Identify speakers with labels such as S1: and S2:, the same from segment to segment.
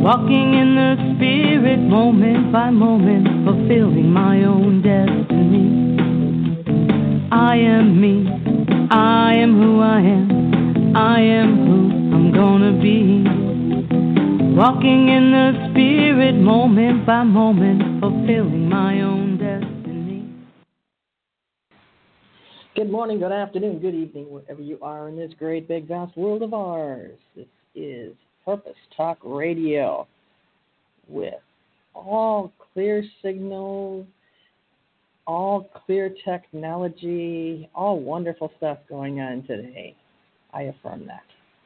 S1: Walking in the spirit, moment by moment, fulfilling my own destiny. I am me, I am who I am, I am who I'm gonna be. Walking in the spirit, moment by moment, fulfilling my own destiny.
S2: Good morning, good afternoon, good evening, wherever you are in this great, big, vast world of ours. This is Purpose Talk Radio with all clear signals, all clear technology, all wonderful stuff going on today. I affirm that.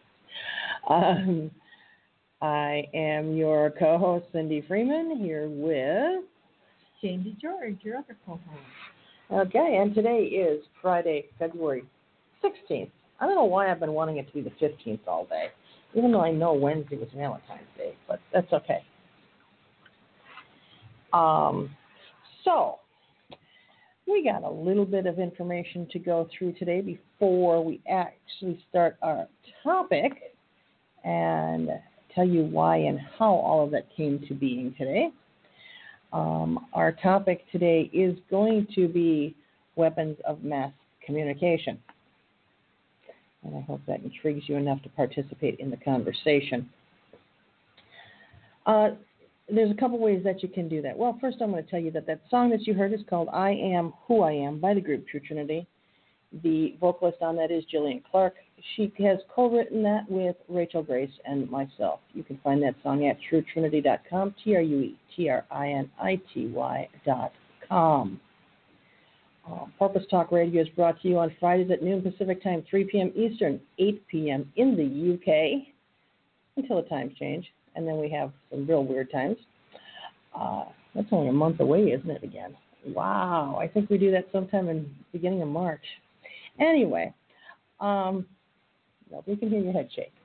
S2: I am your co-host, Cindy Freeman, here with
S3: Sandy George, your other co-host.
S2: Okay, and today is Friday, February 16th. I don't know why I've been wanting it to be the 15th all day, even though I know Wednesday was Valentine's Day, but that's okay. So, we got a little bit of information to go through today before we actually start our topic and tell you why and how all of that came to being today. Our topic today is going to be weapons of mass communication. And I hope that intrigues you enough to participate in the conversation. There's a couple ways that you can do that. Well, first I'm going to tell you that song that you heard is called I Am Who I Am by the group True Trinity. The vocalist on that is Jillian Clark. She has co-written that with Rachel Grace and myself. You can find that song at truetrinity.com, TRUETRINITY.com. Purpose Talk Radio is brought to you on Fridays at noon Pacific Time, 3 p.m. Eastern, 8 p.m. in the UK, until the times change. And then we have some real weird times. That's only a month away, isn't it, again? Wow, I think we do that sometime in the beginning of March. Anyway, we can hear your head shake.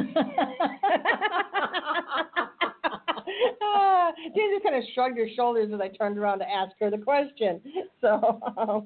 S2: Jen just kind of shrugged her shoulders as I turned around to ask her the question. So,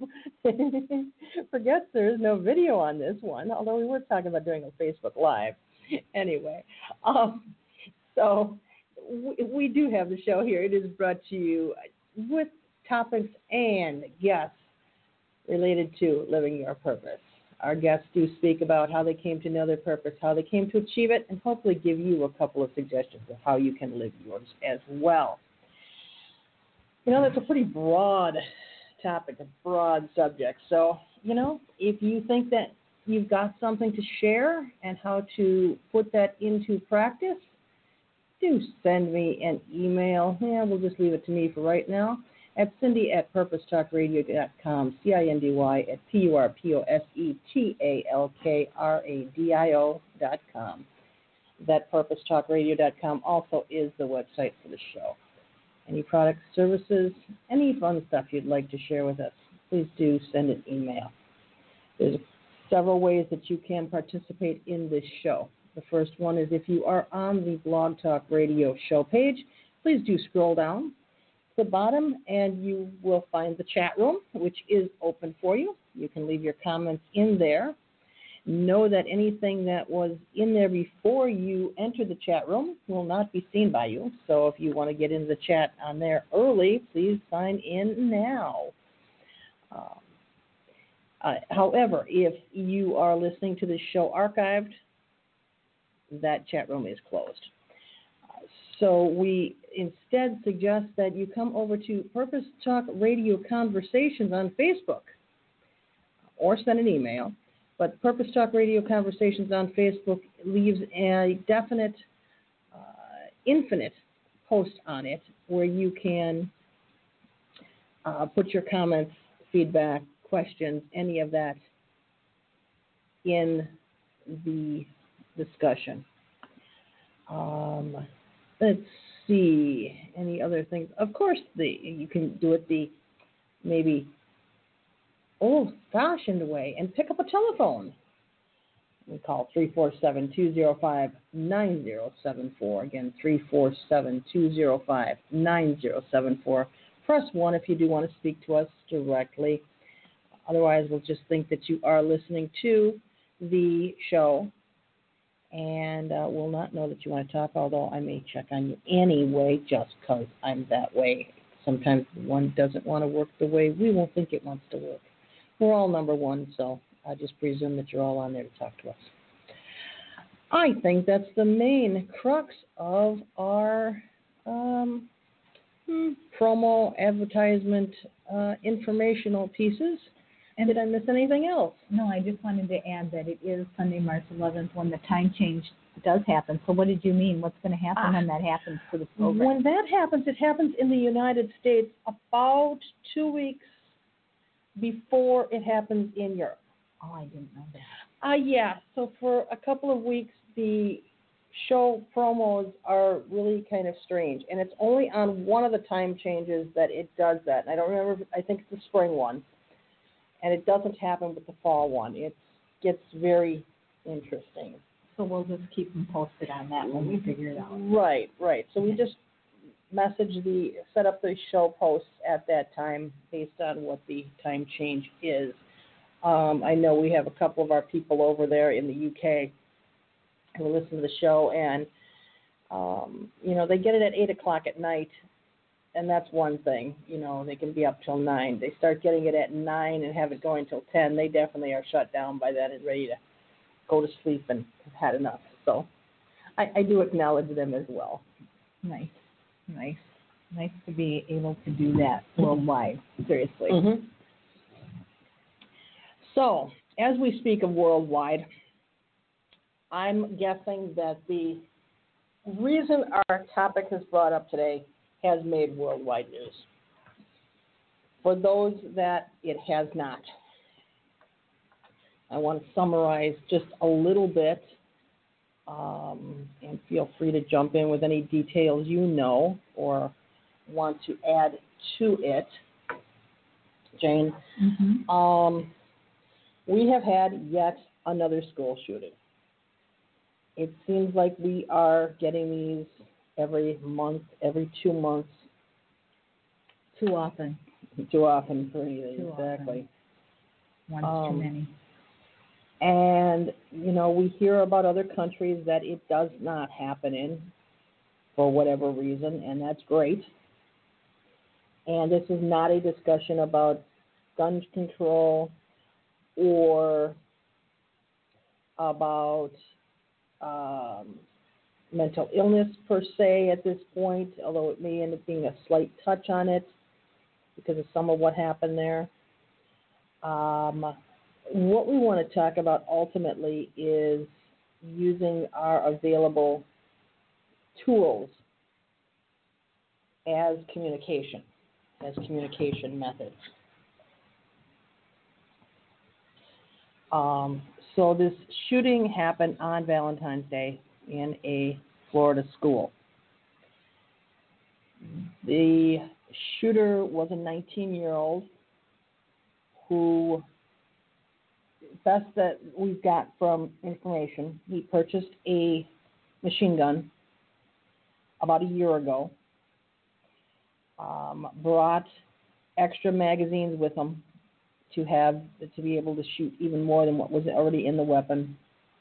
S2: forget there is no video on this one, although we were talking about doing a Facebook Live. Anyway, so we do have the show here. It is brought to you with topics and guests related to living your purpose. Our guests do speak about how they came to know their purpose, how they came to achieve it, and hopefully give you a couple of suggestions of how you can live yours as well. You know, that's a pretty broad topic, a broad subject. So, if you think that you've got something to share and how to put that into practice, do send me an email. Yeah, we'll just leave it to me for right now. At Cindy@PurposeTalkRadio.com, CindyPurposeTalkradio.com. That PurposeTalkRadio.com also is the website for the show. Any products, services, any fun stuff you'd like to share with us, please do send an email. There's several ways that you can participate in this show. The first one is if you are on the Blog Talk Radio show page, please do scroll down the bottom and you will find the chat room, which is open for you. You can leave your comments in there. Know that anything that was in there before you enter the chat room will not be seen by you. So if you want to get into the chat on there early, please sign in now. However, if you are listening to this show archived, that chat room is closed. So we instead suggest that you come over to Purpose Talk Radio Conversations on Facebook or send an email. But Purpose Talk Radio Conversations on Facebook leaves a definite, infinite post on it where you can put your comments, feedback, questions, any of that in the discussion. Let's see, any other things? Of course, you can do it the maybe old-fashioned way and pick up a telephone. We call 347-205-9074. Again, 347-205-9074. Press 1 if you do want to speak to us directly. Otherwise, we'll just think that you are listening to the show and will not know that you want to talk, although I may check on you anyway just because I'm that way. Sometimes one doesn't want to work the way we won't think it wants to work. We're all number one, so I just presume that you're all on there to talk to us. I think that's the main crux of our promo, advertisement, informational pieces. And did I miss anything else?
S3: No, I just wanted to add that it is Sunday, March 11th when the time change does happen. So what did you mean? What's going to happen when that happens to the program?
S2: When that happens, it happens in the United States about 2 weeks before it happens in Europe.
S3: Oh, I didn't know that.
S2: Yeah, so for a couple of weeks, the show promos are really kind of strange. And it's only on one of the time changes that it does that. And I don't remember, I think it's the spring one. And it doesn't happen with the fall one. It gets very interesting.
S3: So we'll just keep them posted on that when we figure it out.
S2: Right. So we just set up the show posts at that time based on what the time change is. I know we have a couple of our people over there in the UK who listen to the show, and they get it at 8 o'clock at night. And that's one thing, they can be up till 9. They start getting it at 9 and have it going till 10. They definitely are shut down by then and ready to go to sleep and have had enough. So I do acknowledge them as well.
S3: Nice to be able to do that worldwide, seriously.
S2: Mm-hmm. So as we speak of worldwide, I'm guessing that the reason our topic is brought up today has made worldwide news. For those that it has not, I want to summarize just a little bit, and feel free to jump in with any details you know or want to add to it. Jane, we have had yet another school shooting. It seems like we are getting these every month, every 2 months.
S3: Too often.
S2: Too often for anything,
S3: Too
S2: exactly.
S3: Often. One's too many.
S2: And, we hear about other countries that it does not happen in for whatever reason, and that's great. And this is not a discussion about gun control or about mental illness per se at this point, although it may end up being a slight touch on it because of some of what happened there. What we want to talk about ultimately is using our available tools as communication methods. So this shooting happened on Valentine's Day in a Florida school. The shooter was a 19-year-old who, best that we've got from information, he purchased a machine gun about a year ago, brought extra magazines with him to be able to shoot even more than what was already in the weapon.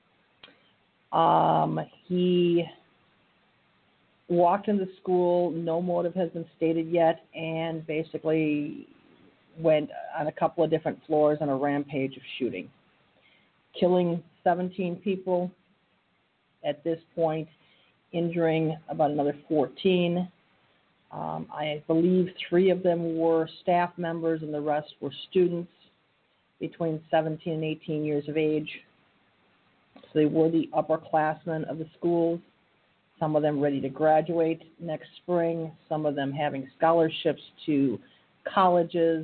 S2: He walked into school, no motive has been stated yet, and basically went on a couple of different floors on a rampage of shooting, killing 17 people at this point, injuring about another 14. I believe 3 of them were staff members and the rest were students between 17 and 18 years of age. So they were the upperclassmen of the schools, some of them ready to graduate next spring, some of them having scholarships to colleges,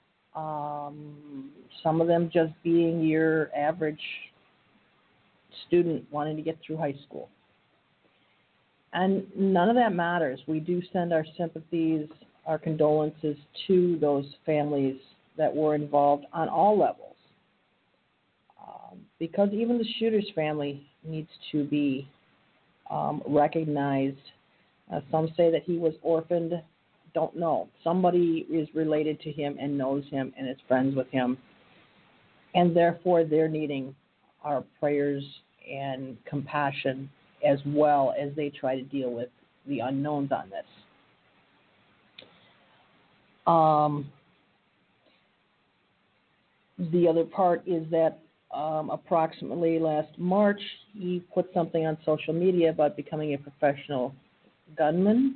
S2: some of them just being your average student wanting to get through high school. And none of that matters. We do send our sympathies, our condolences to those families that were involved on all levels. Because even the shooter's family needs to be recognized. Some say that he was orphaned. Don't know. Somebody is related to him and knows him and is friends with him. And therefore they're needing our prayers and compassion as well as they try to deal with the unknowns on this. The other part is that approximately last March, he put something on social media about becoming a professional gunman,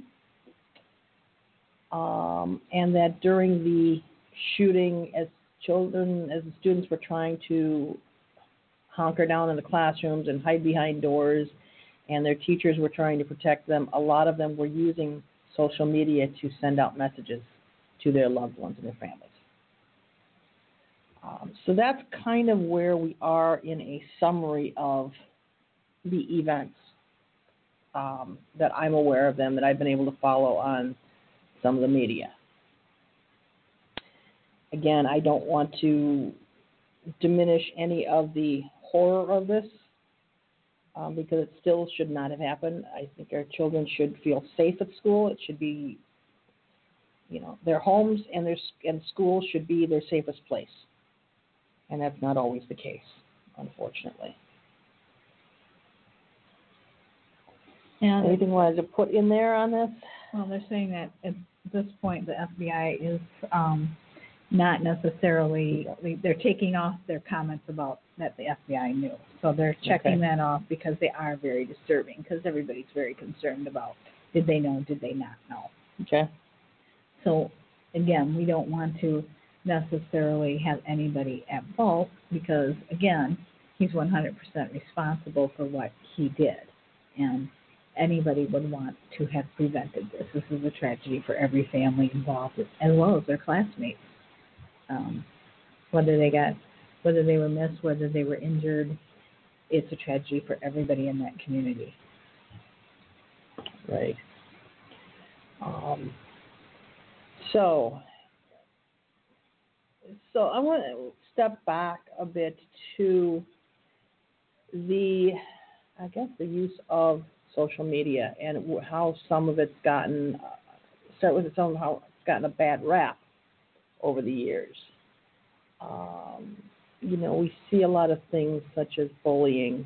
S2: and that during the shooting, as the students were trying to hunker down in the classrooms and hide behind doors, and their teachers were trying to protect them, a lot of them were using social media to send out messages to their loved ones and their families. So that's kind of where we are in a summary of the events that I'm aware of them, that I've been able to follow on some of the media. Again, I don't want to diminish any of the horror of this because it still should not have happened. I think our children should feel safe at school. It should be, their homes and schools should be their safest place. And that's not always the case, unfortunately.
S3: And
S2: anything you wanted to put in there on this?
S3: Well, they're saying that at this point the FBI is not necessarily, they're taking off their comments about that the FBI knew. So they're checking that off because they are very disturbing, because everybody's very concerned about did they know, did they not know.
S2: Okay.
S3: So, again, we don't want to necessarily have anybody at fault because, again, he's 100% responsible for what he did. And anybody would want to have prevented this. This is a tragedy for every family involved, as well as their classmates. Whether they were missed, whether they were injured, it's a tragedy for everybody in that community.
S2: Right. So I want to step back a bit to the use of social media and how some of it's gotten, how it's gotten a bad rap over the years. We see a lot of things such as bullying,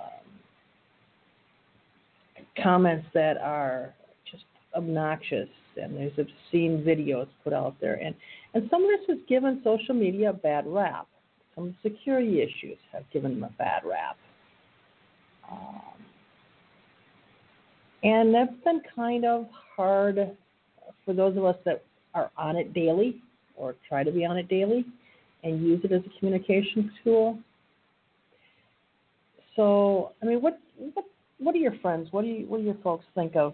S2: comments that are just obnoxious, and there's obscene videos put out there. And some of this has given social media a bad rap. Some security issues have given them a bad rap. And that's been kind of hard for those of us that are on it daily or try to be on it daily and use it as a communication tool. So, I mean, what do your friends, what do your folks think of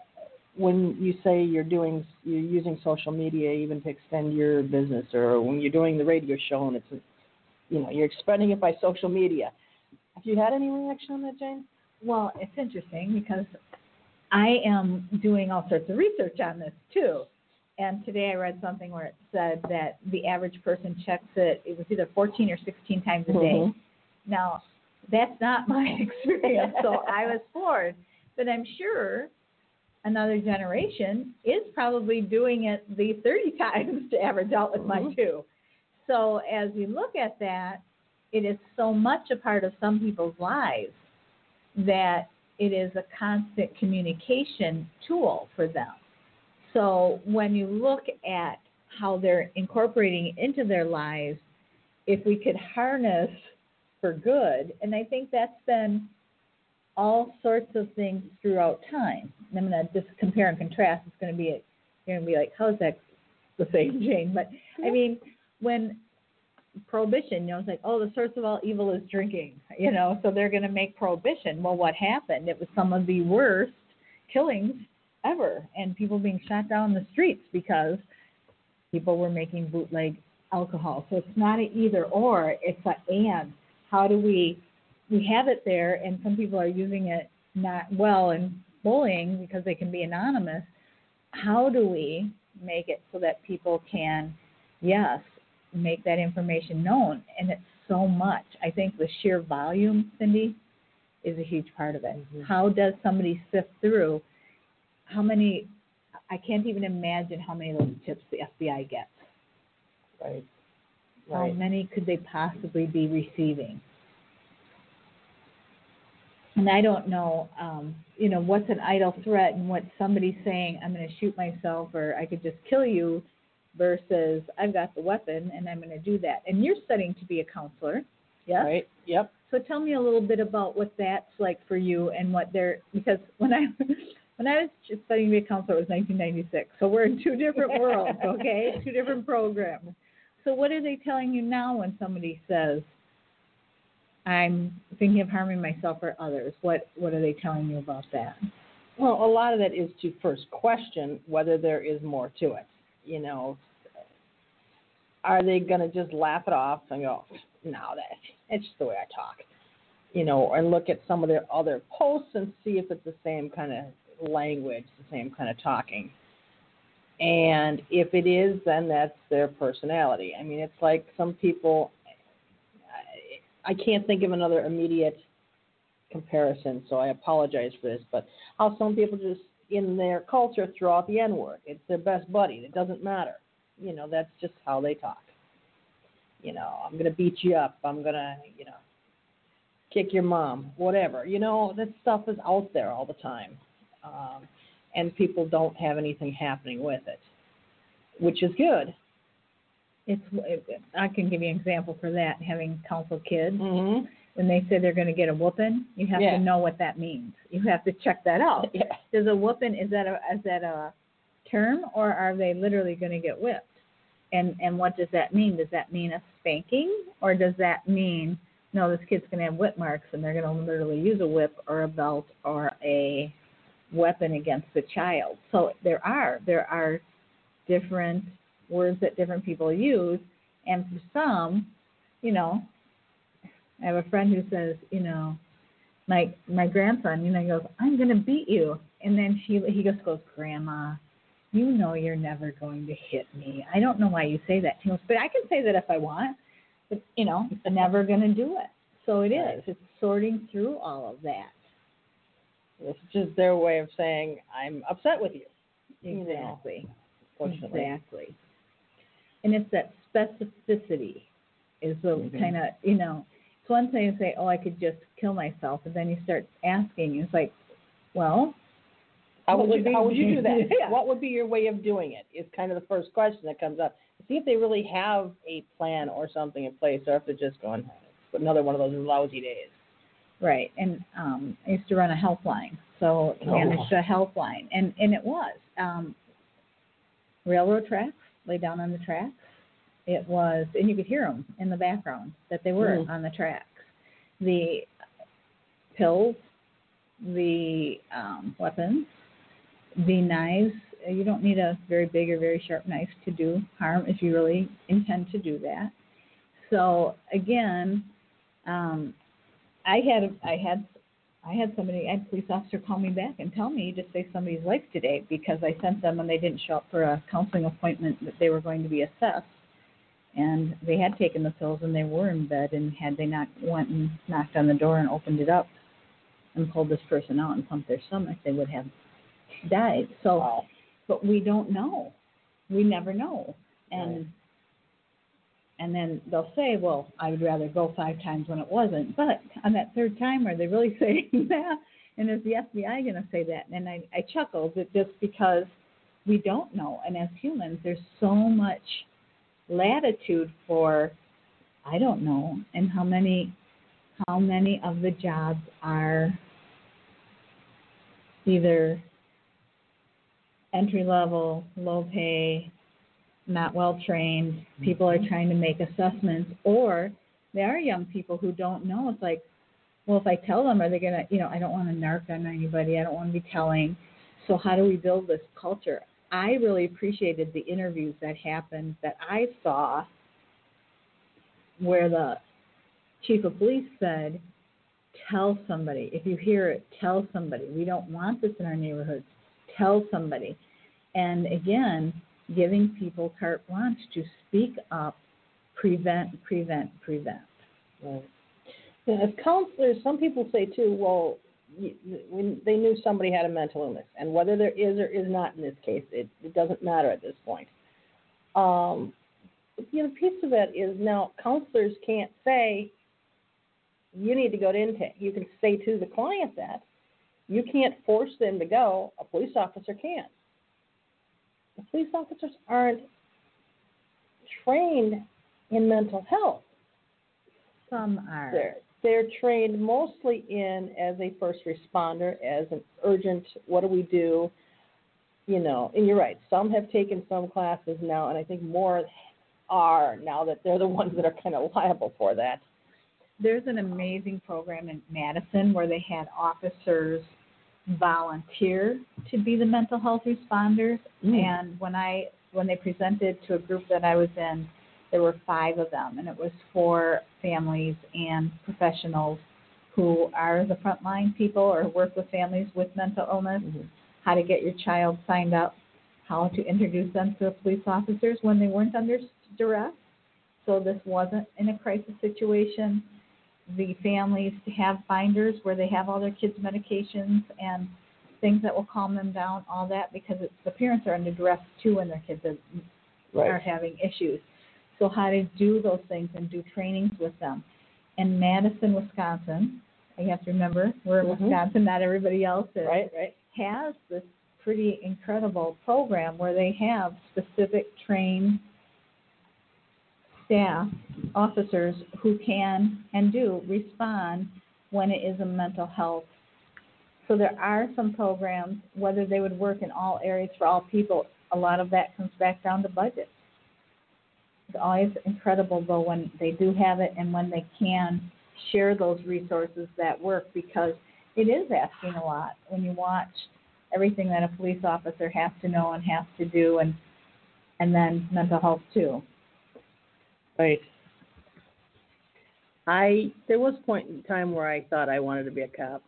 S2: when you say you're using social media even to extend your business, or when you're doing the radio show and it's, you're expanding it by social media? Have you had any reaction on that, Jane?
S3: Well, it's interesting because I am doing all sorts of research on this too. And today I read something where it said that the average person checks it was either 14 or 16 times a day.
S2: Mm-hmm.
S3: Now, that's not my experience, so I was floored. But I'm sure another generation is probably doing it the 30 times to average out with mine too. So as we look at that, it is so much a part of some people's lives that it is a constant communication tool for them. So when you look at how they're incorporating it into their lives, if we could harness for good, and I think that's been all sorts of things throughout time. And I'm going to just compare and contrast. It's going to be, you're going to be like, how is that the same, Jane? But, I mean, when Prohibition, it's like, the source of all evil is drinking, so they're going to make Prohibition. Well, what happened? It was some of the worst killings ever, and people being shot down in the streets because people were making bootleg alcohol. So it's not an either or, it's an and. How do we have it there, and some people are using it not well in bullying because they can be anonymous. How do we make it so that people can, yes, make that information known? And it's so much. I think the sheer volume, Cindy, is a huge part of it. Mm-hmm. How does somebody sift through how many, I can't even imagine how many of those tips the FBI gets.
S2: Right.
S3: How many could they possibly be receiving? And I don't know, what's an idle threat and what somebody's saying, I'm going to shoot myself or I could just kill you versus I've got the weapon and I'm going to do that. And you're studying to be a counselor. Yes?
S2: Right. Yep.
S3: So tell me a little bit about what that's like for you and what because when I was just studying to be a counselor, it was 1996. So we're in two different worlds, okay? Two different programs. So what are they telling you now when somebody says, I'm thinking of harming myself or others? What are they telling you about that?
S2: Well, a lot of that is to first question whether there is more to it. Are they going to just laugh it off and go, no, that's just the way I talk, and look at some of their other posts and see if it's the same kind of language, the same kind of talking. And if it is, then that's their personality. I mean, it's like some people, I can't think of another immediate comparison, so I apologize for this, but how some people just, in their culture, throw out the N-word. It's their best buddy. It doesn't matter. That's just how they talk. I'm going to beat you up. I'm going to, kick your mom, whatever. That stuff is out there all the time. And people don't have anything happening with it, which is good.
S3: I can give you an example for that, having counseled kids.
S2: Mm-hmm.
S3: When they say they're going to get a whooping, you have to know what that means. You have to check that out.
S2: Yeah.
S3: Does a whooping, is that a term, or are they literally going to get whipped? And what does that mean? Does that mean a spanking, or does that mean, no, this kid's going to have whip marks and they're going to literally use a whip or a belt or a weapon against the child? So there are different words that different people use, and for some, I have a friend who says, my grandson, he goes, I'm going to beat you. And then he just goes, Grandma, you're never going to hit me. I don't know why you say that. He goes, but I can say that if I want. But, I'm never going to do it. So it is. It's sorting through all of that.
S2: It's just their way of saying, I'm upset with you.
S3: Exactly.
S2: Fortunately.
S3: Exactly. And it's that specificity is the kind of, it's one thing to say, oh, I could just kill myself, and then you start asking, it's like, well,
S2: how would you do that?
S3: Yeah.
S2: What would be your way of doing it is kind of the first question that comes up. See if they really have a plan or something in place, or if they're just going, another one of those lousy days.
S3: Right. And I used to run a helpline, so managed a helpline, and it was railroad tracks, lay down on the tracks. It was, and you could hear them in the background that they were on the tracks. The pills, the weapons, the knives. You don't need a very big or very sharp knife to do harm if you really intend to do that. So again, I had a police officer call me back and tell me you just saved somebody's life today because I sent them when they didn't show up for a counseling appointment that they were going to be assessed. And they had taken the pills and they were in bed, and had they not went and knocked on the door and opened it up and pulled this person out and pumped their stomach, they would have died. So, But we don't know. We never know. And then they'll say, well, I would rather go 5 times when it wasn't. But on that third time, are they really saying that? And is the FBI going to say that? And I chuckled just because we don't know. And as humans, there's so much latitude for, I don't know, and how many of the jobs are either entry level, low pay, not well trained. People are trying to make assessments, or there are young people who don't know. It's like, well, if I tell them, are they gonna, I don't want to narc on anybody. I don't want to be telling. So how do we build this culture? I really appreciated the interviews that happened that I saw where the chief of police said, tell somebody. If you hear it, tell somebody. We don't want this in our neighborhoods. Tell somebody. And again, giving people carte blanche to speak up, prevent.
S2: Right. As counselors, some people say too, well, when they knew somebody had a mental illness, and whether there is or is not in this case, it doesn't matter at this point. The piece of it is now counselors can't say, you need to go to intake. You can say to the client that. You can't force them to go. A police officer can. The police officers aren't trained in mental health.
S3: Some are.
S2: They're trained mostly in as a first responder, as an urgent, what do we do? You know, and you're right. Some have taken some classes now, and I think more are now that they're the ones that are kind of liable for that.
S3: There's an amazing program in Madison where they had officers volunteer to be the mental health responders. And when they presented to a group that I was in, there were 5 of them, and it was for families and professionals who are the frontline people or work with families with mental illness, how to get your child signed up, how to introduce them to the police officers when they weren't under duress. So this wasn't in a crisis situation. The families have binders where they have all their kids' medications and things that will calm them down, all that, because the parents are under duress too when their kids are having issues. So how to do those things and do trainings with them. In Madison, Wisconsin, you have to remember, we're in Wisconsin, not everybody else is, has this pretty incredible program where they have specific trained staff, officers who can and do respond when it is a mental health. So there are some programs, whether they would work in all areas for all people, a lot of that comes back down to budget. It's always incredible, though, when they do have it and when they can share those resources that work, because it is asking a lot when you watch everything that a police officer has to know and has to do, and then mental health, too.
S2: Right. There was a point in time where I thought I wanted to be a cop.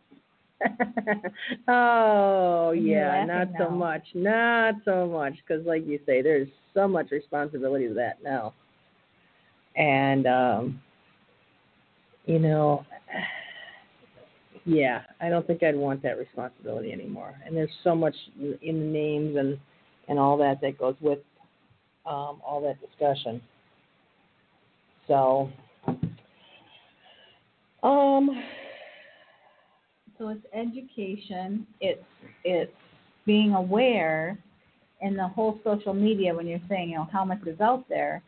S2: Oh, yeah, not so much. Not so much, because like you say, there's so much responsibility to that now. And, you know, yeah, I don't think I'd want that responsibility anymore. And there's so much in the names and all that goes with all that discussion. So,
S3: so it's education, it's being aware, and the whole social media, when you're saying, you know, how much is out there,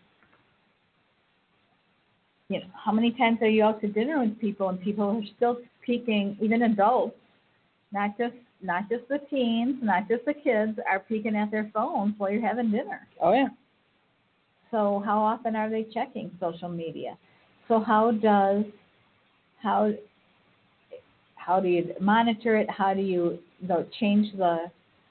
S3: you know, how many times are you out to dinner with people and people are still peeking, even adults, not just the teens, not just the kids, are peeking at their phones while you're having dinner.
S2: Oh, yeah.
S3: So how often are they checking social media? So how do you monitor it? How do you change the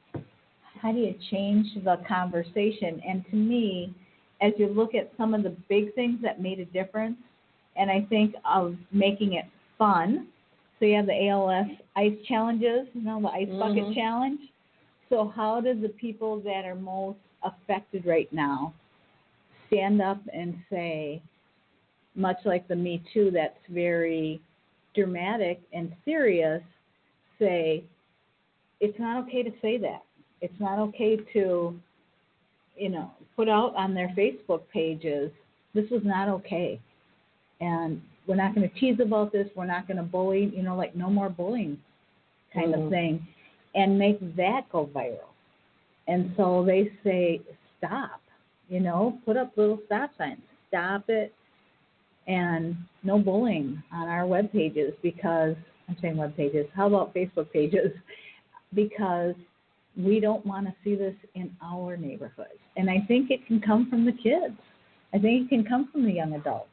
S3: conversation? And to me, as you look at some of the big things that made a difference, and I think of making it fun. So you have the ALS ice challenges, you know, the ice bucket challenge. So how do the people that are most affected right now stand up and say, much like the Me Too, that's very dramatic and serious, say, it's not okay to say that. It's not okay to, you know, put out on their Facebook pages, this was not okay. And we're not going to tease about this. We're not going to bully, you know, like no more bullying kind of thing, and make that go viral. And so they say, stop, you know, put up little stop signs, stop it, and no bullying on our web pages, because, I'm saying web pages, how about Facebook pages? Because we don't want to see this in our neighborhoods. And I think it can come from the kids. I think it can come from the young adults.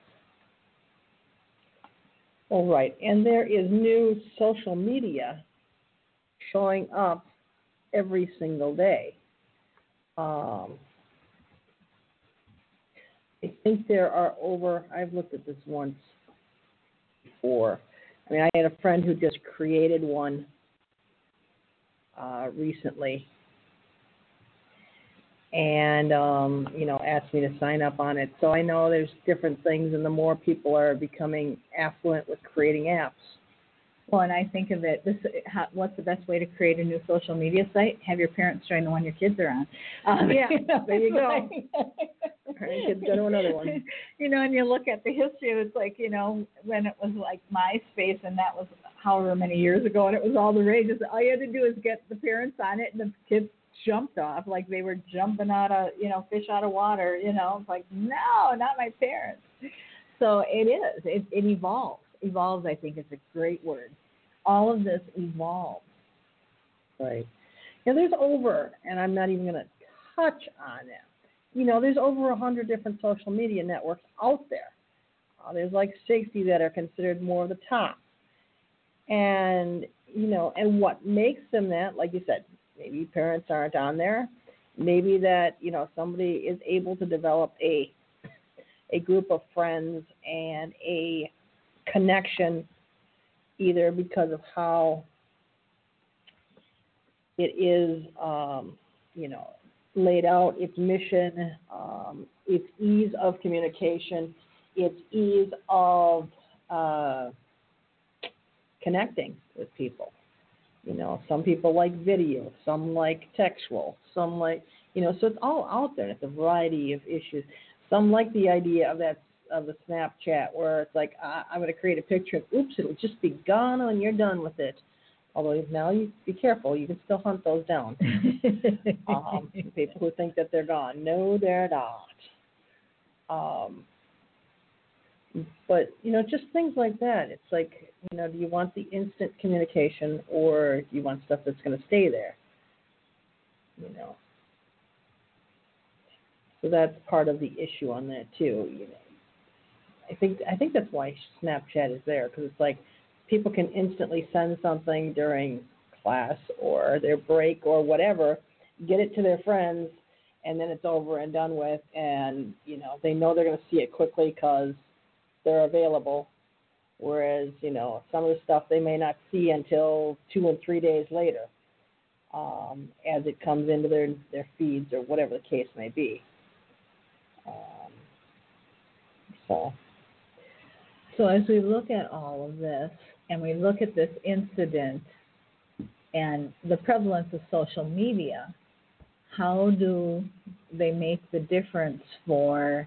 S2: All right. And there is new social media showing up every single day. I think there are I've looked at this once before. I mean, I had a friend who just created one recently, and you know, asked me to sign up on it. So I know there's different things, and the more people are becoming affluent with creating apps,
S3: Well, and I think of it, what's the best way to create a new social media site? Have your parents join the one your kids are on.
S2: Yeah, there you go. Right, kids go to another one.
S3: And you look at the history, it's like, when it was like MySpace, and that was however many years ago, and it was all the rage. All you had to do is get the parents on it, and the kids jumped off like they were jumping out of, fish out of water. It's like, no, not my parents. So it is. It evolves. Evolves, I think, is a great word. All of this evolves.
S2: Right. There's and I'm not even going to touch on it. There's over 100 different social media networks out there. There's like 60 that are considered more of the top. And, and what makes them that, like you said, maybe parents aren't on there. Maybe that, somebody is able to develop a group of friends and a connection, either because of how it is, laid out, its mission, its ease of communication, its ease of connecting with people. Some people like video, some like textual, some like, so it's all out there. It's a variety of issues. Some like the idea of the Snapchat, where it's like, I'm going to create a picture and oops, it'll just be gone when you're done with it. Although now you be careful, you can still hunt those down. People who think that they're gone. No, they're not. But, just things like that. It's like, do you want the instant communication, or do you want stuff that's going to stay there? So that's part of the issue on that too. I think that's why Snapchat is there, because it's like people can instantly send something during class or their break or whatever, get it to their friends, and then it's over and done with, and they know they're going to see it quickly because they're available. Whereas some of the stuff they may not see until 2 and 3 days later, as it comes into their feeds or whatever the case may be.
S3: So as we look at all of this, and we look at this incident and the prevalence of social media, how do they make the difference for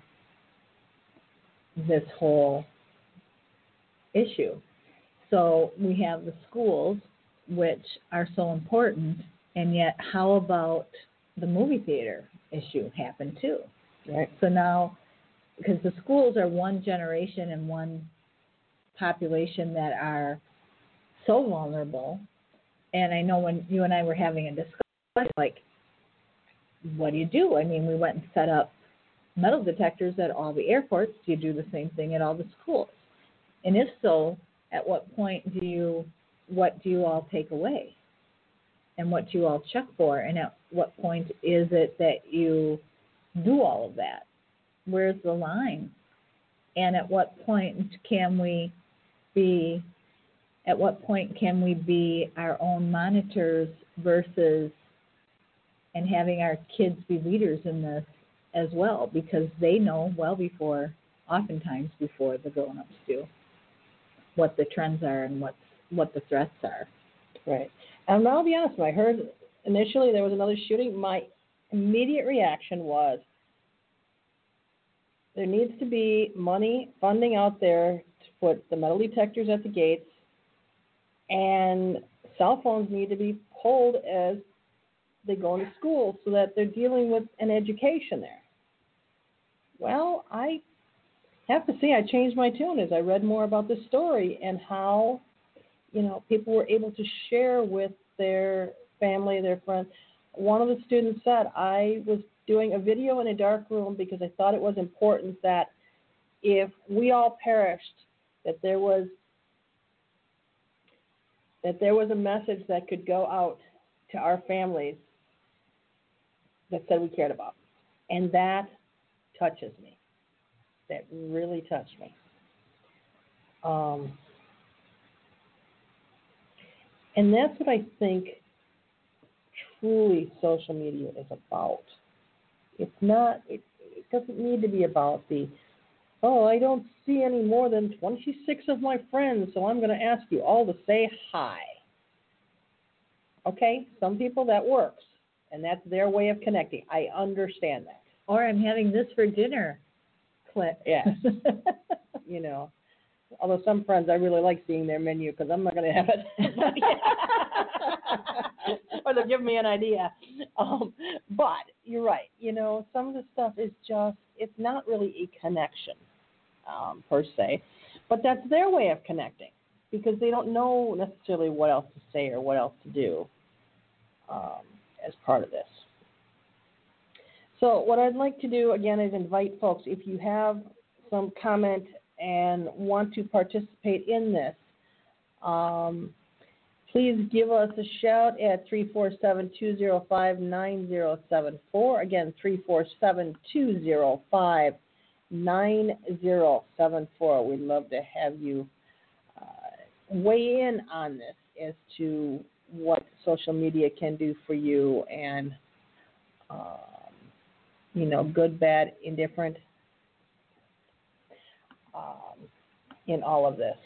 S3: this whole issue? So we have the schools, which are so important, and yet how about the movie theater issue happened too?
S2: Right.
S3: So now, because the schools are one generation and one population that are so vulnerable, and I know when you and I were having a discussion, like, what do you do? I mean, we went and set up metal detectors at all the airports. Do you do the same thing at all the schools? And if so, at what point what do you all take away? And what do you all check for? And at what point is it that you do all of that? Where's the line? And at what point can we be our own monitors versus and having our kids be leaders in this as well, because they know oftentimes before the grown-ups do, what the trends are and what the threats are.
S2: Right. And I'll be honest, when I heard initially there was another shooting, my immediate reaction was, there needs to be funding out there to put the metal detectors at the gates, and cell phones need to be pulled as they go into school so that they're dealing with an education there. Well, I have to say I changed my tune as I read more about this story and how, people were able to share with their family, their friends. One of the students said, I was doing a video in a dark room because I thought it was important that if we all perished, that there was a message that could go out to our families that said we cared about. And that touches me. That really touched me. And that's what I think truly social media is about. It's not, it doesn't need to be about the oh, I don't see any more than 26 of my friends, so I'm going to ask you all to say hi. Okay, some people that works, and that's their way of connecting. I understand that.
S3: Or I'm having this for dinner. Click.
S2: Yes. You know, although some friends I really like seeing their menu because I'm not going to have it. Or they'll give me an idea. But you're right. You know, some of the stuff is just, it's not really a connection per se. But that's their way of connecting because they don't know necessarily what else to say or what else to do as part of this. So what I'd like to do, again, is invite folks, if you have some comment and want to participate in this, please give us a shout at 347-205-9074. Again, 347-205-9074. We'd love to have you weigh in on this as to what social media can do for you and, you know, good, bad, indifferent in all of this.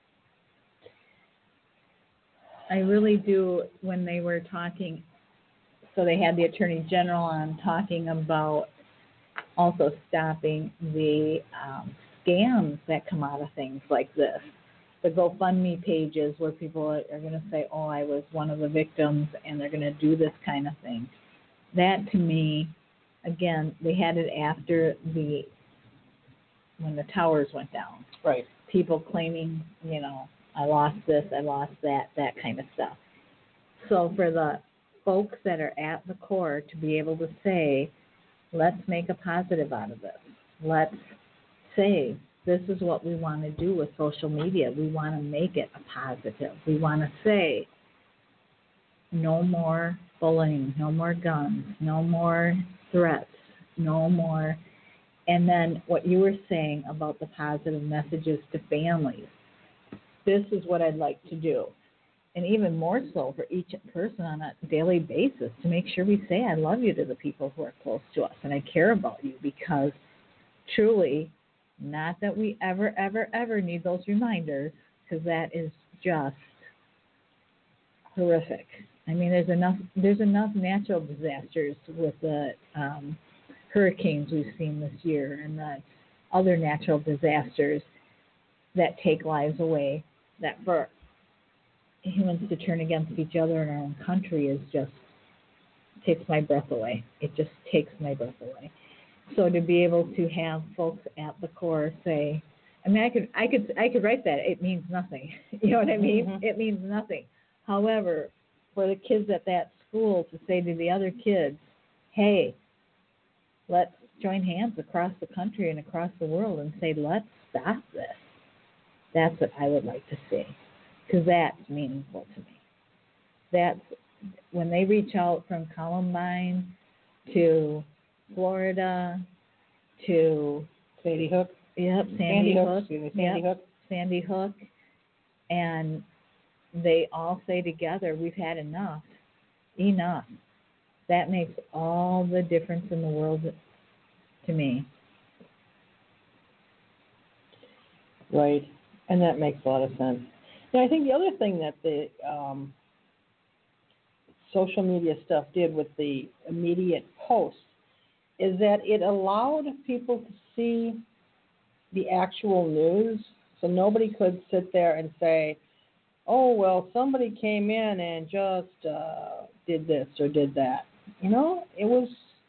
S3: I really do, when they were talking, so they had the Attorney General on talking about also stopping the scams that come out of things like this. The GoFundMe pages where people are going to say, oh, I was one of the victims, and they're going to do this kind of thing. That, to me, again, they had it after when the towers went down.
S2: Right.
S3: People claiming, you know, I lost this, I lost that kind of stuff. So for the folks that are at the core to be able to say, let's make a positive out of this. Let's say this is what we want to do with social media. We want to make it a positive. We want to say no more bullying, no more guns, no more threats, no more. And then what you were saying about the positive messages to families, this is what I'd like to do. And even more so for each person on a daily basis to make sure we say I love you to the people who are close to us and I care about you, because truly, not that we ever, ever, ever need those reminders, because that is just horrific. I mean, there's enough natural disasters with the hurricanes we've seen this year and the other natural disasters that take lives away, that for humans to turn against each other in our own country is just takes my breath away. It just takes my breath away. So to be able to have folks at the core say, I mean, I could write that. It means nothing. You know what I mean? Mm-hmm. It means nothing. However, for the kids at that school to say to the other kids, hey, let's join hands across the country and across the world and say, let's stop this. That's what I would like to see, because that's meaningful to me. That's when they reach out from Columbine to Florida to
S2: Sandy Hook.
S3: Yep, Sandy Hook.
S2: Sandy Hook.
S3: Sandy Hook. And they all say together, we've had enough. Enough. That makes all the difference in the world to me.
S2: Right. And that makes a lot of sense. Now, I think the other thing that the social media stuff did with the immediate posts is that it allowed people to see the actual news. So nobody could sit there and say, oh, well, somebody came in and just did this or did that. You know, it was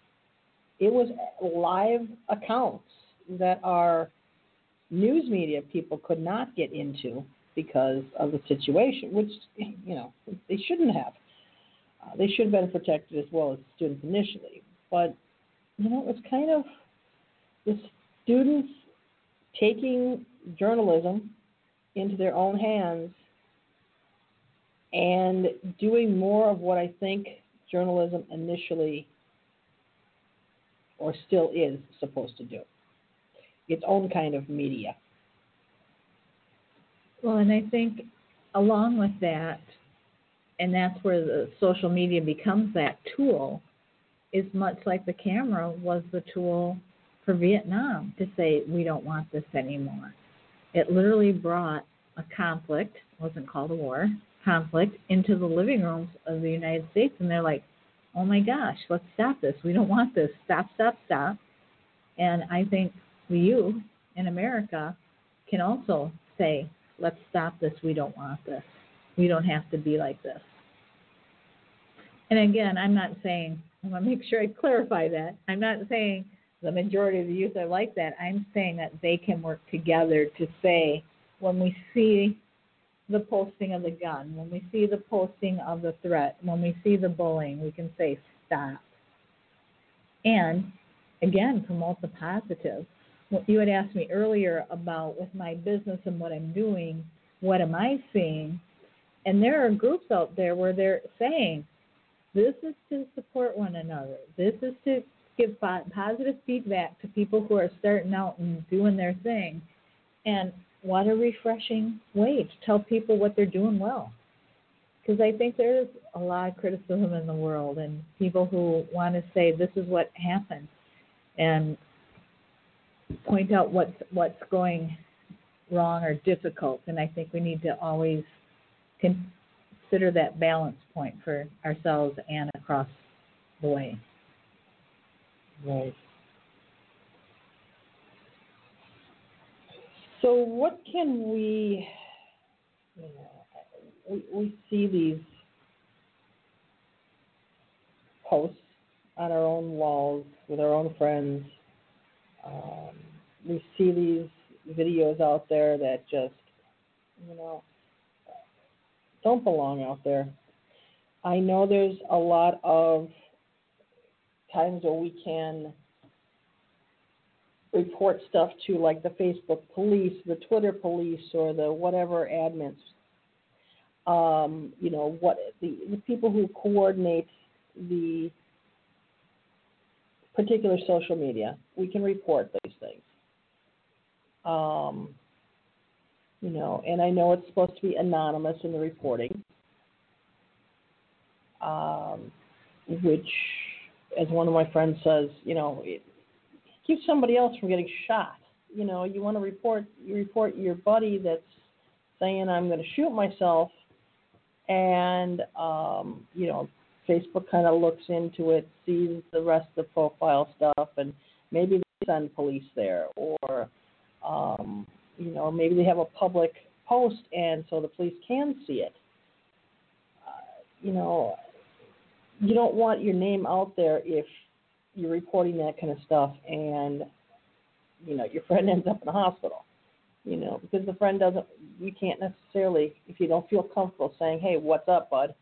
S2: live accounts that our news media people could not get into because of the situation, which, you know, they shouldn't have. They should have been protected as well as students initially. But, you know, it's kind of the students taking journalism into their own hands and doing more of what I think journalism initially or still is supposed to do. Its own kind of media.
S3: Well, and I think along with that, and that's where the social media becomes that tool, is much like the camera was the tool for Vietnam to say, we don't want this anymore. It literally brought a conflict, wasn't called a war, conflict, into the living rooms of the United States. And they're like, oh my gosh, let's stop this. We don't want this. Stop, stop, stop. And I think the youth in America can also say, let's stop this. We don't want this. We don't have to be like this. And again, I'm not saying, I want to make sure I clarify that. I'm not saying the majority of the youth are like that. I'm saying that they can work together to say, when we see the posting of the gun, when we see the posting of the threat, when we see the bullying, we can say, stop. And again, promote the positive. What you had asked me earlier about with my business and what I'm doing, what am I seeing? And there are groups out there where they're saying, this is to support one another. This is to give positive feedback to people who are starting out and doing their thing. And what a refreshing way to tell people what they're doing well. Because I think there's a lot of criticism in the world and people who want to say this is what happened and point out what's going wrong or difficult. And I think we need to always consider that balance point for ourselves and across the way.
S2: Right. So what can we, we see these posts on our own walls with our own friends. We see these videos out there that just, don't belong out there. I know there's a lot of times where we can report stuff to, like, the Facebook police, the Twitter police, or the whatever admins. What the people who coordinate the particular social media, we can report these things. And I know it's supposed to be anonymous in the reporting, which, as one of my friends says, it keeps somebody else from getting shot. You want to report your buddy that's saying, I'm going to shoot myself, and, Facebook kind of looks into it, sees the rest of the profile stuff, and maybe they send police there, or, maybe they have a public post, and so the police can see it. You don't want your name out there if you're reporting that kind of stuff, and, your friend ends up in a hospital, because the friend you can't necessarily, if you don't feel comfortable saying, hey, what's up, bud?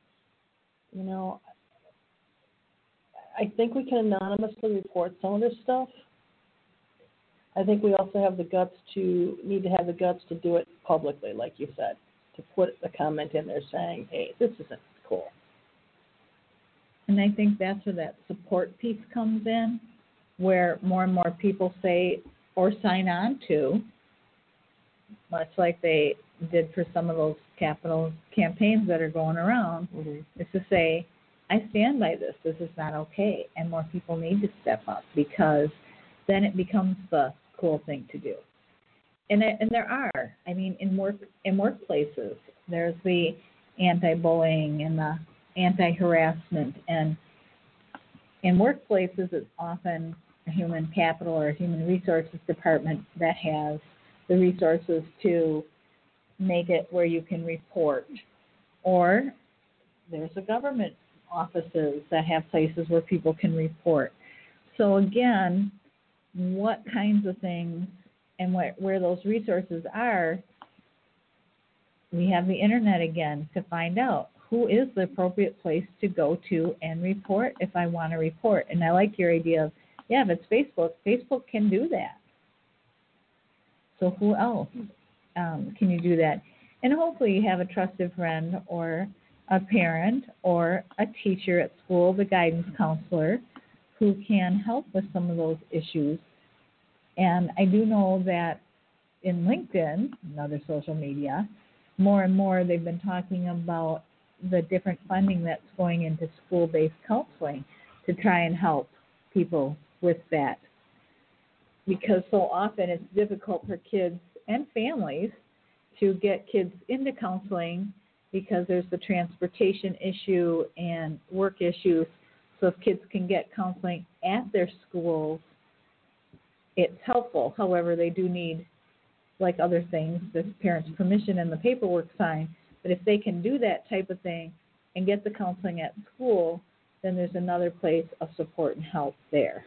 S2: I think we can anonymously report some of this stuff. I think we also need to have the guts to do it publicly, like you said, to put a comment in there saying, hey, this isn't cool.
S3: And I think that's where that support piece comes in, where more and more people say or sign on to, much like they did for some of those capital campaigns that are going around, is to say, I stand by this. This is not okay. And more people need to step up, because then it becomes the cool thing to do. And there are. I mean, in workplaces, there's the anti-bullying and the anti-harassment. And in workplaces, it's often a human capital or a human resources department that has the resources to make it where you can report. Or there's a government offices that have places where people can report. So again, what kinds of things and where those resources are, we have the internet again to find out who is the appropriate place to go to and report if I want to report. And I like your idea of, if it's Facebook can do that. So who else can you do that? And hopefully you have a trusted friend or a parent or a teacher at school, the guidance counselor, who can help with some of those issues. And I do know that in LinkedIn, another social media, more and more they've been talking about the different funding that's going into school-based counseling to try and help people with that. because so often it's difficult for kids and families to get kids into counseling because there's the transportation issue and work issues. So if kids can get counseling at their schools, it's helpful. However, they do need, like other things, the parents' permission and the paperwork signed. But if they can do that type of thing and get the counseling at school, then there's another place of support and help there.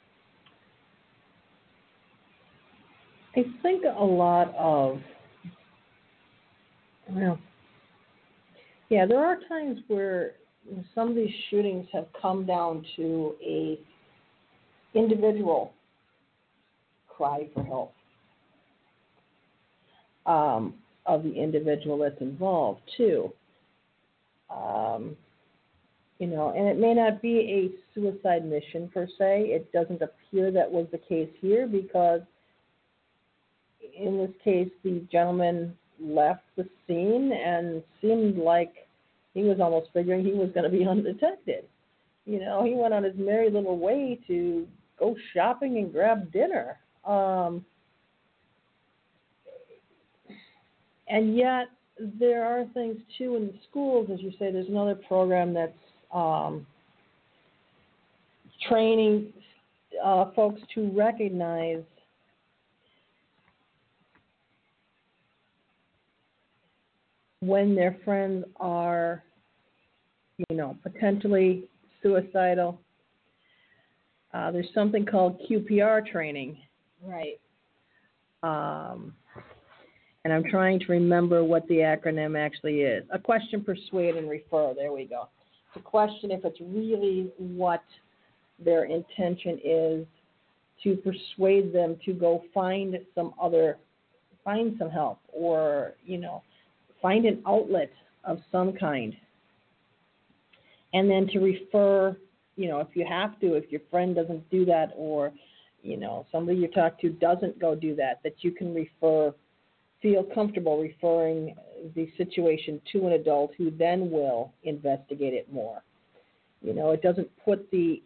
S2: I think a lot of, well, yeah, there are times where some of these shootings have come down to a individual cry for help of the individual that's involved too. And it may not be a suicide mission per se. It doesn't appear that was the case here because in this case the gentleman left the scene and seemed like he was almost figuring he was going to be undetected. He went on his merry little way to go shopping and grab dinner. And yet there are things, too, in the schools. As you say, there's another program that's training folks to recognize when their friends are, potentially suicidal. There's something called QPR training.
S3: Right.
S2: And I'm trying to remember what the acronym actually is. A question, persuade, and refer. There we go. To question if it's really what their intention is, to persuade them to go find some help, or, find an outlet of some kind. And then to refer, if you have to, if your friend doesn't do that, or, somebody you talk to doesn't go do that, that you can feel comfortable referring the situation to an adult who then will investigate it more. It doesn't put the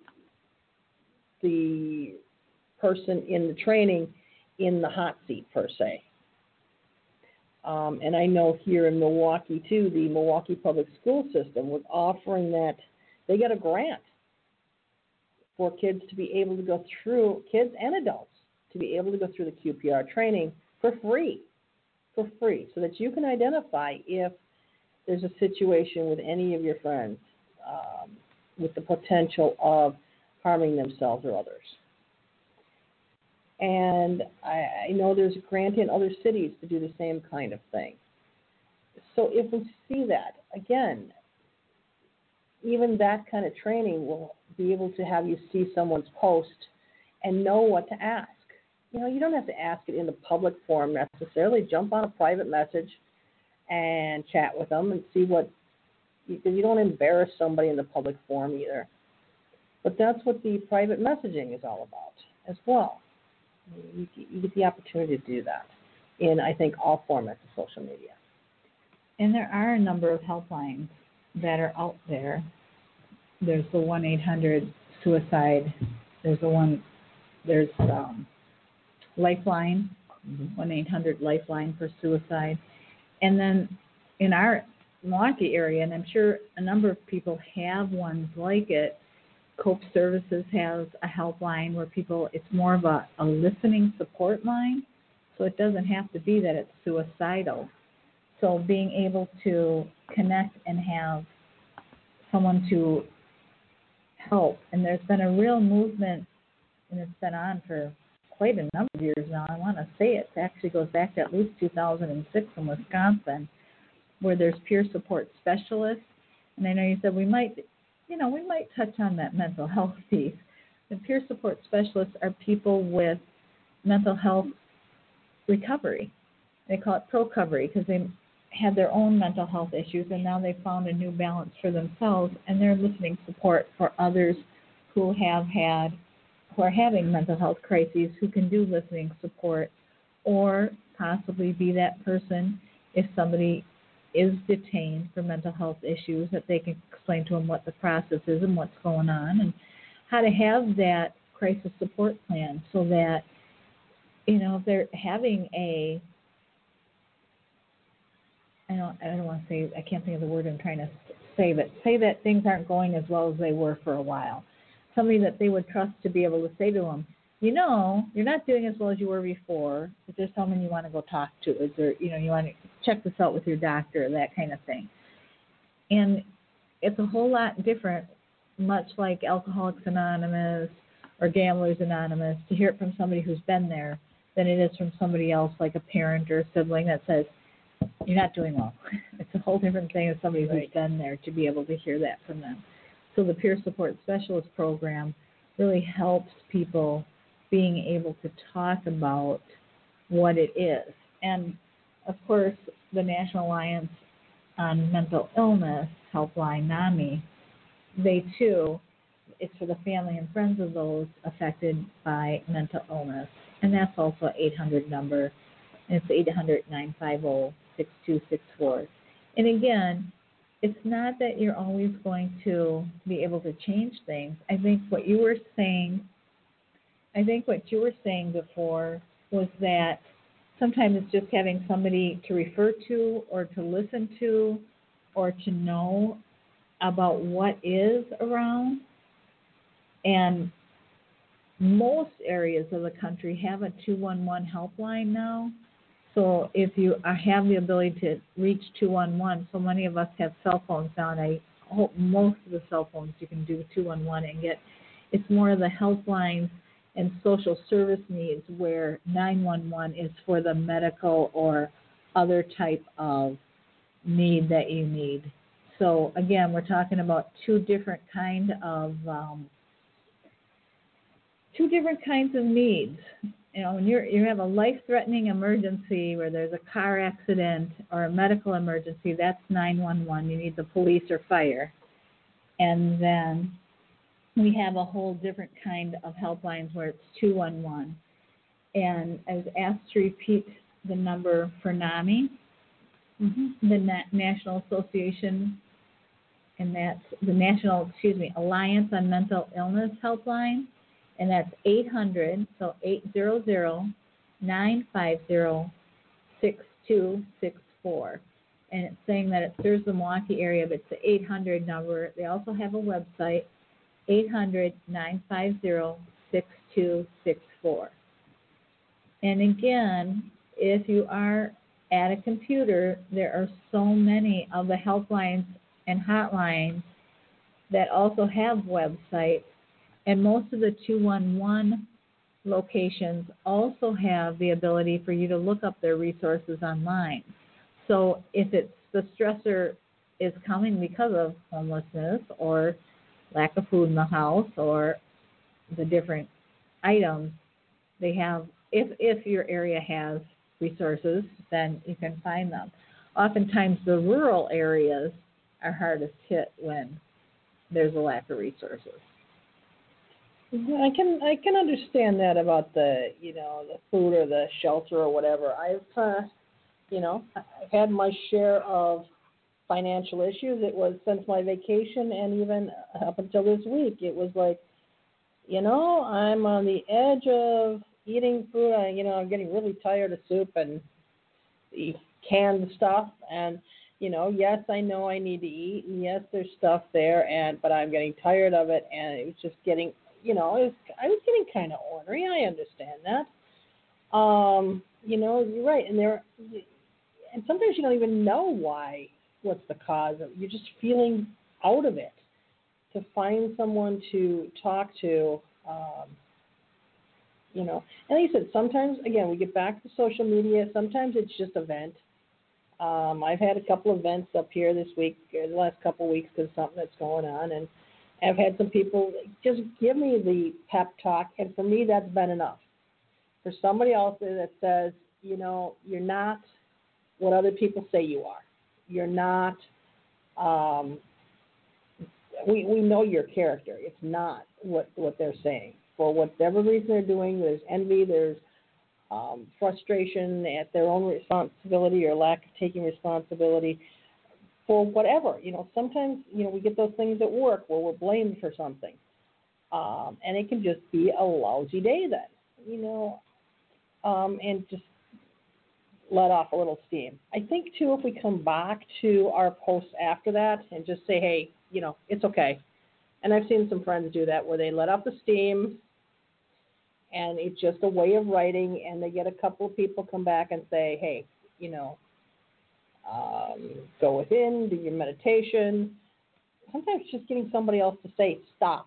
S2: person in the training in the hot seat per se. And I know here in Milwaukee, too, the Milwaukee Public School System was offering that. They got a grant for kids to be able to go through, kids and adults, to be able to go through the QPR training for free, so that you can identify if there's a situation with any of your friends with the potential of harming themselves or others. And I know there's a grant in other cities to do the same kind of thing. So if we see that, again, even that kind of training will be able to have you see someone's post and know what to ask. You don't have to ask it in the public forum necessarily. Jump on a private message and chat with them and see because you don't embarrass somebody in the public forum either. But that's what the private messaging is all about as well. You get the opportunity to do that in, I think, all formats of social media.
S3: And there are a number of helplines that are out there. There's the 1-800-SUICIDE. There's Lifeline, 1-800-Lifeline for suicide. And then in our Milwaukee area, and I'm sure a number of people have ones like it, COPE Services has a helpline where it's more of a listening support line, so it doesn't have to be that it's suicidal. So being able to connect and have someone to help, and there's been a real movement, and it's been on for quite a number of years now. I want to say it actually goes back to at least 2006 in Wisconsin, where there's peer support specialists. And I know you said we might touch on that mental health piece. The peer support specialists are people with mental health recovery. They call it pro-recovery because they had their own mental health issues, and now they found a new balance for themselves, and they're listening support for others who are having mental health crises, who can do listening support, or possibly be that person if somebody is detained for mental health issues, that they can explain to them what the process is and what's going on and how to have that crisis support plan so that if they're having I don't want to say, I can't think of the word I'm trying to say, but say that things aren't going as well as they were for a while. Somebody that they would trust to be able to say to them, you're not doing as well as you were before. Is there someone you want to go talk to? Is there, you want to check this out with your doctor, that kind of thing. And it's a whole lot different, much like Alcoholics Anonymous or Gamblers Anonymous, to hear it from somebody who's been there than it is from somebody else, like a parent or a sibling that says, you're not doing well. It's a whole different thing as somebody who's been there to be able to hear that from them. So the Peer Support Specialist Program really helps people being able to talk about what it is. And, of course, the National Alliance on Mental Illness Helpline, NAMI, they too, it's for the family and friends of those affected by mental illness. And that's also an 800 number. And it's 800-950-6264. And again, it's not that you're always going to be able to change things. I think what you were saying before was that sometimes it's just having somebody to refer to or to listen to or to know about what is around. And most areas of the country have a 211 helpline now. So if you have the ability to reach 211, so many of us have cell phones now, and I hope most of the cell phones you can do 211 and get. It's more of the helplines and social service needs where 911 is for the medical or other type of need that you need. So again, we're talking about two different kinds of needs. When you have a life-threatening emergency where there's a car accident or a medical emergency, that's 911. You need the police or fire. And then we have a whole different kind of helplines where it's 211. And I was asked to repeat the number for NAMI, the National Association, and that's the Alliance on Mental Illness Helpline. And that's 800, so 800-950-6264. And it's saying that it serves the Milwaukee area, but it's the 800 number. They also have a website, 800-950-6264. And again, if you are at a computer, there are so many of the helplines and hotlines that also have websites. And most of the 211 locations also have the ability for you to look up their resources online. So if it's the stressor is coming because of homelessness or lack of food in the house or the different items, they have, if your area has resources, then you can find them. Oftentimes the rural areas are hardest hit when there's a lack of resources.
S2: I can understand that about the the food or the shelter or whatever. I've had my share of financial issues. It was since my vacation and even up until this week. It was like, I'm on the edge of eating food. I'm getting really tired of soup and the canned stuff. And yes, I know I need to eat, and yes, there's stuff there, but I'm getting tired of it, and it was just getting. I was getting kind of ornery. I understand that. You're right, and sometimes you don't even know what's the cause of it. You're just feeling out of it. To find someone to talk to, and like I said, sometimes again we get back to social media. Sometimes it's just a vent. I've had a couple of events up here this week, or the last couple of weeks, because of something that's going on, and I've had some people just give me the pep talk, and for me, that's been enough. For somebody else that says, you're not what other people say you are. You're not, we know your character. It's not what they're saying. For whatever reason they're doing, there's envy, there's frustration at their own responsibility or lack of taking responsibility. For whatever, sometimes, we get those things at work where we're blamed for something. And it can just be a lousy day then. and just let off a little steam. I think, too, if we come back to our posts after that and just say, hey, it's okay. And I've seen some friends do that where they let off the steam and it's just a way of writing, and they get a couple of people come back and say, hey, go within, do your meditation. Sometimes just getting somebody else to say stop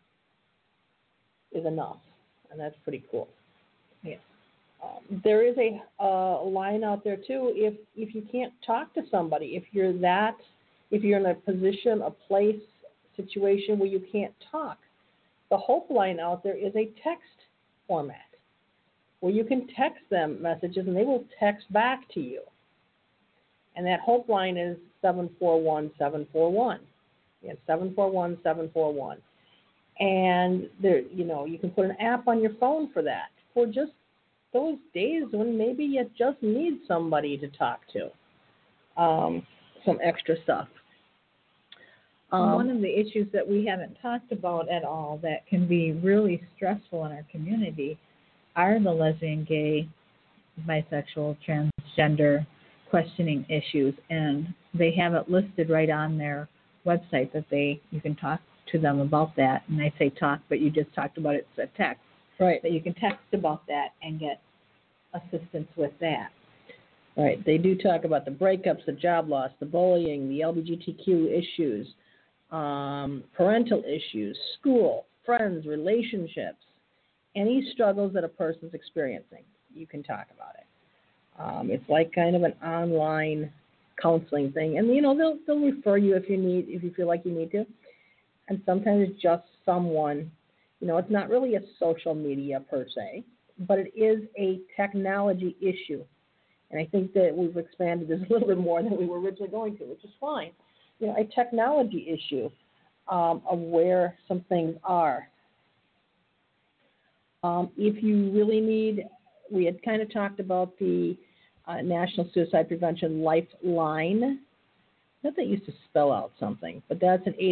S2: is enough, and that's pretty cool.
S3: Yeah.
S2: There is a line out there too. If you can't talk to somebody, if you're in a position, a place, situation where you can't talk, the Hope line out there is a text format where you can text them messages and they will text back to you. And that Hope line is 741-741. Yeah, 741-741. And there, you can put an app on your phone for that, for just those days when maybe you just need somebody to talk to. Some extra stuff.
S3: One of the issues that we haven't talked about at all that can be really stressful in our community are the lesbian, gay, bisexual, transgender questioning issues, and they have it listed right on their website that you can talk to them about that. And I say talk, but you just talked about it's a text.
S2: Right.
S3: That you can text about that and get assistance with that.
S2: Right. They do talk about the breakups, the job loss, the bullying, the LGBTQ issues, parental issues, school, friends, relationships, any struggles that a person's experiencing. You can talk about it. It's like kind of an online counseling thing, and they'll refer you if you feel like you need to. And sometimes it's just someone, it's not really a social media per se, but it is a technology issue. And I think that we've expanded this a little bit more than we were originally going to, which is fine. A technology issue of where some things are. If you really need, we had kind of talked about the National Suicide Prevention Lifeline. Not that used to spell out something, but that's an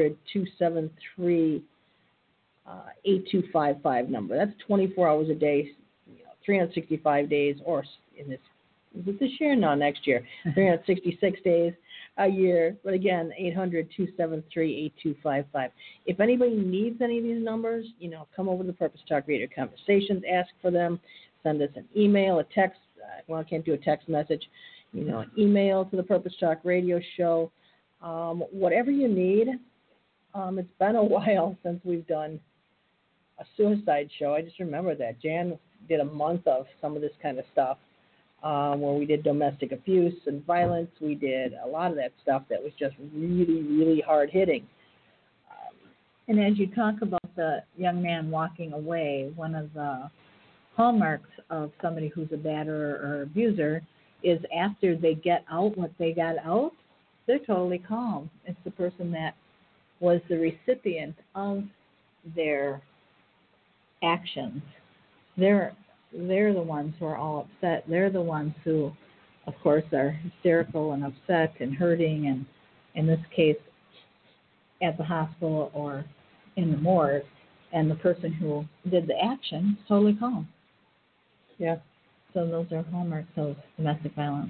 S2: 800-273-8255 number. That's 24 hours a day, 365 days, or in this, is it this year? No, next year. 366 days a year. But again, 800-273-8255. If anybody needs any of these numbers, come over to the Purpose Talk Radio Conversations, ask for them, send us an email, a text. Well, I can't do a text message. An email to the Purpose Talk Radio Show. Whatever you need. It's been a while since we've done a suicide show. I just remember that. Jan did a month of some of this kind of stuff. Where we did domestic abuse and violence. We did a lot of that stuff that was just really, really hard-hitting.
S3: And as you talk about the young man walking away, one of the hallmarks of somebody who's a batterer or abuser is after they get out what they got out, they're totally calm. It's the person that was the recipient of their actions. They're the ones who are all upset. They're the ones who, of course, are hysterical and upset and hurting, and in this case, at the hospital or in the morgue. And the person who did the action is totally calm.
S2: Yeah.
S3: So those are hallmarks of domestic violence.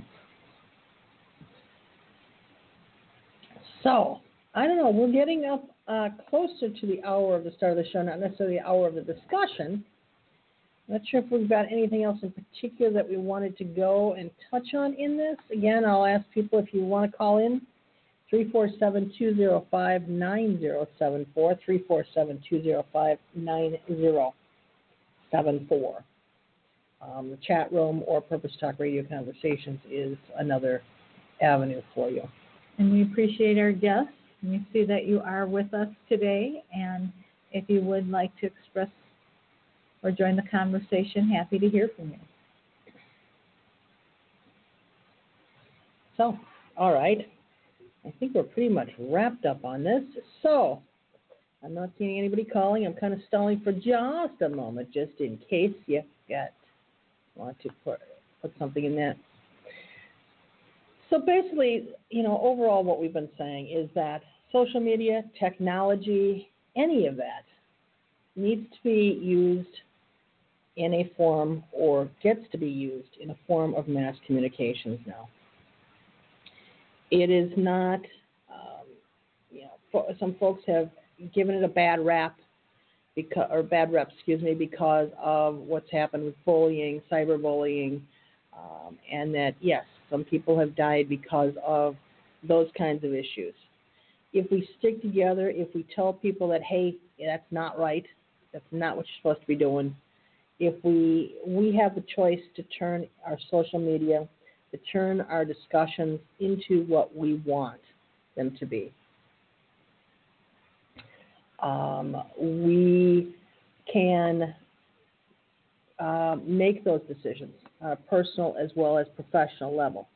S2: So, I don't know, we're getting up closer to the hour of the start of the show, not necessarily the hour of the discussion. Not sure if we've got anything else in particular that we wanted to go and touch on in this. Again, I'll ask people if you want to call in, 347-205-9074, 347-205-9074. The chat room or Purpose Talk Radio Conversations is another avenue for you.
S3: And we appreciate our guests. And we see that you are with us today. And if you would like to express or join the conversation, happy to hear from you.
S2: So, all right. I think we're pretty much wrapped up on this. So, I'm not seeing anybody calling. I'm kind of stalling for just a moment, just in case you want to put something in that. So basically, overall what we've been saying is that social media, technology, any of that needs to be used in a form, or gets to be used in a form of mass communications now. It is not, some folks have given it a bad rap, because of what's happened with bullying, cyberbullying, and that, yes, some people have died because of those kinds of issues. If we stick together, if we tell people that, hey, that's not right, that's not what you're supposed to be doing, if we have the choice to turn our social media, to turn our discussions into what we want them to be. We can make those decisions on a personal as well as professional level.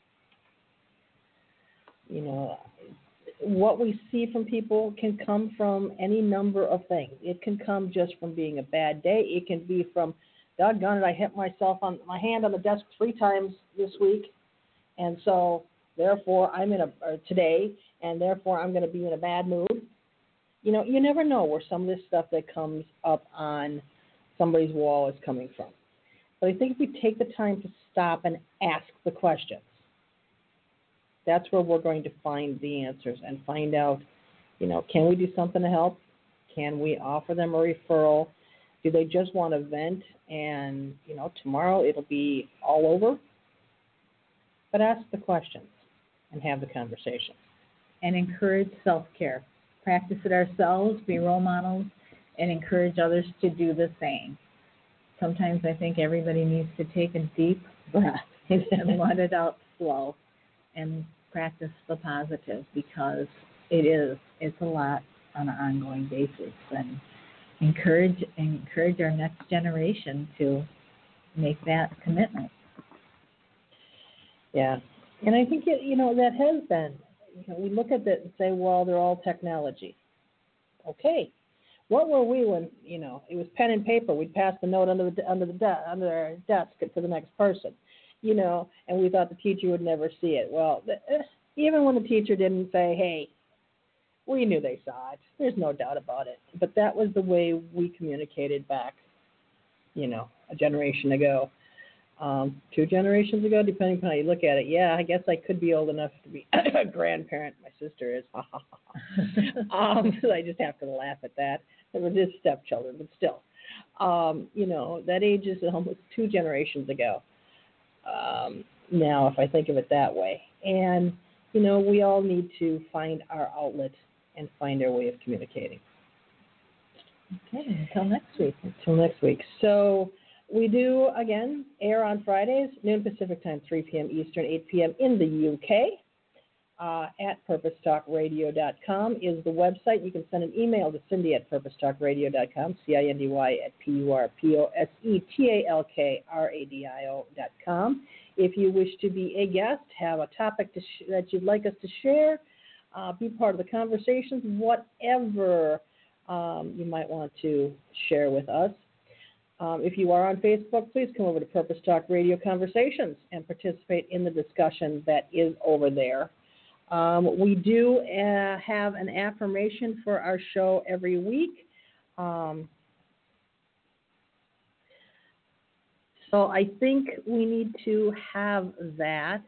S2: What we see from people can come from any number of things. It can come just from being a bad day. It can be from, doggone it, I hit myself on my hand on the desk 3 times this week, and so therefore I'm today, and therefore I'm going to be in a bad mood. You never know where some of this stuff that comes up on somebody's wall is coming from. But I think if we take the time to stop and ask the questions, that's where we're going to find the answers and find out, can we do something to help? Can we offer them a referral? Do they just want to vent and, tomorrow it'll be all over? But ask the questions and have the conversation.
S3: And encourage self-care. Practice it ourselves, be role models, and encourage others to do the same. Sometimes I think everybody needs to take a deep breath and let it out slow and practice the positive, because it's a lot on an ongoing basis, and encourage our next generation to make that commitment.
S2: Yeah, and I think that has been. We look at that and say, well, they're all technology. Okay, what were we when it was pen and paper? We'd pass the note under our desk to the next person, and we thought the teacher would never see it. Well, even when the teacher didn't say, hey, we knew they saw it. There's no doubt about it. But that was the way we communicated back, a generation ago. 2 generations ago, depending on how you look at it. Yeah, I guess I could be old enough to be a grandparent. My sister is. So I just have to laugh at that. They were just stepchildren, but still. That age is almost 2 generations ago. Now, if I think of it that way. And, we all need to find our outlet and find our way of communicating.
S3: Okay, until next week.
S2: So we do, again, air on Fridays, noon Pacific time, 3 p.m. Eastern, 8 p.m. in the UK. At purposetalkradio.com is the website. You can send an email to Cindy at purposetalkradio.com, CINDY@purposetalkradio.com. If you wish to be a guest, have a topic that you'd like us to share, be part of the conversations, whatever you might want to share with us. If you are on Facebook, please come over to Purpose Talk Radio Conversations and participate in the discussion that is over there. We do have an affirmation for our show every week. So I think we need to have that.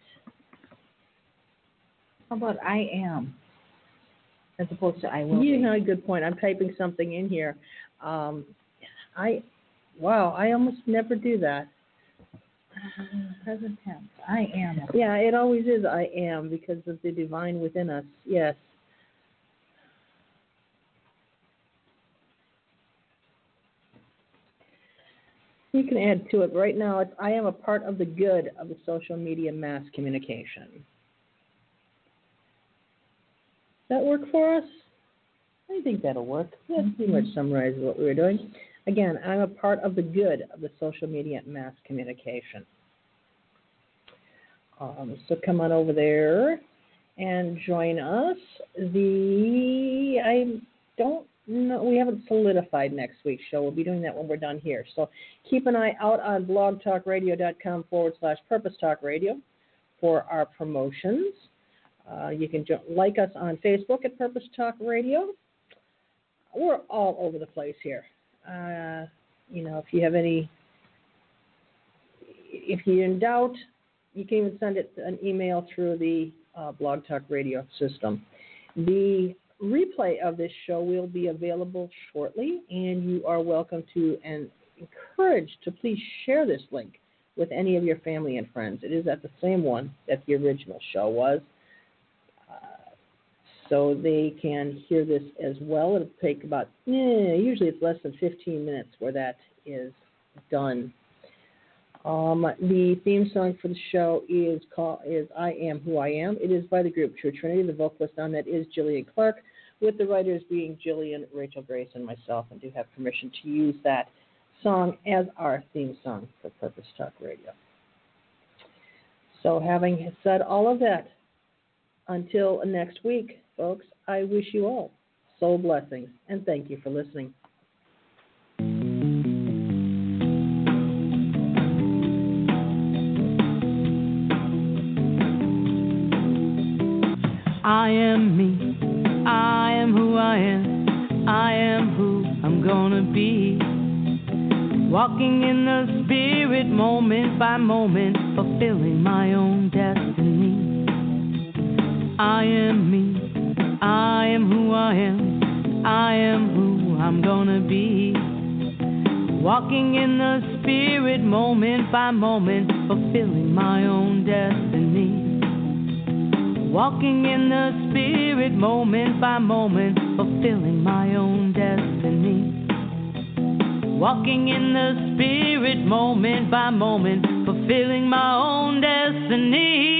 S3: How about I am, as opposed to I will be?
S2: A good point. I'm typing something in here. I almost never do that.
S3: Present tense. I am.
S2: Yeah, it always is I am, because of the divine within us. Yes. You can add to it. Right now, it's I am a part of the good of the social media mass communication. Does that work for us? I think that'll work. That pretty much summarizes what we were doing. Again, I'm a part of the good of the social media mass communication. So come on over there and join us. I don't know, we haven't solidified next week's show. We'll be doing that when we're done here. So keep an eye out on blogtalkradio.com/Purpose Talk Radio for our promotions. You can like us on Facebook at Purpose Talk Radio. We're all over the place here. If you have any if you're in doubt, you can even send it an email through the Blog Talk Radio system. The replay of this show will be available shortly, and you are welcome to and encouraged to please share this link with any of your family and friends. It is at the same one that the original show was, so they can hear this as well. It'll take about, usually it's less than 15 minutes where that is done. The theme song for the show is I Am Who I Am. It is by the group True Trinity. The vocalist on that is Jillian Clark, with the writers being Jillian, Rachel Grace, and myself, and do have permission to use that song as our theme song for Purpose Talk Radio. So having said all of that, until next week, folks, I wish you all soul blessings, and thank you for listening.
S1: I am me, I am who I am, I am who I'm gonna be. Walking in the spirit moment by moment, fulfilling my own destiny. I am me, I am who I am, I am who I'm gonna be. Walking in the spirit moment by moment, fulfilling my own destiny. Walking in the spirit moment by moment, fulfilling my own destiny. Walking in the spirit moment by moment, fulfilling my own destiny.